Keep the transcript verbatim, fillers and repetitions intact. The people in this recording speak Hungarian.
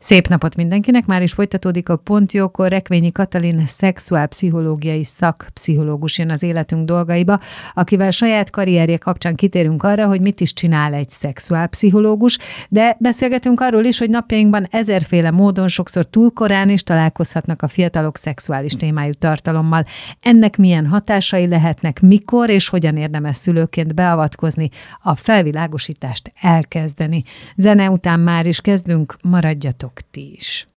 Szép napot mindenkinek, már is folytatódik a Pont Jókor. Rekvényi Katalin szexuálpszichológiai szakpszichológus jön az életünk dolgaiba, akivel saját karrierje kapcsán kitérünk arra, hogy mit is csinál egy szexuálpszichológus, de beszélgetünk arról is, hogy napjainkban ezerféle módon, sokszor túl korán is találkozhatnak a fiatalok szexuális témájú tartalommal. Ennek milyen hatásai lehetnek, mikor és hogyan érdemes szülőként beavatkozni, a felvilágosítást elkezdeni. Zene után már is kezdünk, maradjatok ti is.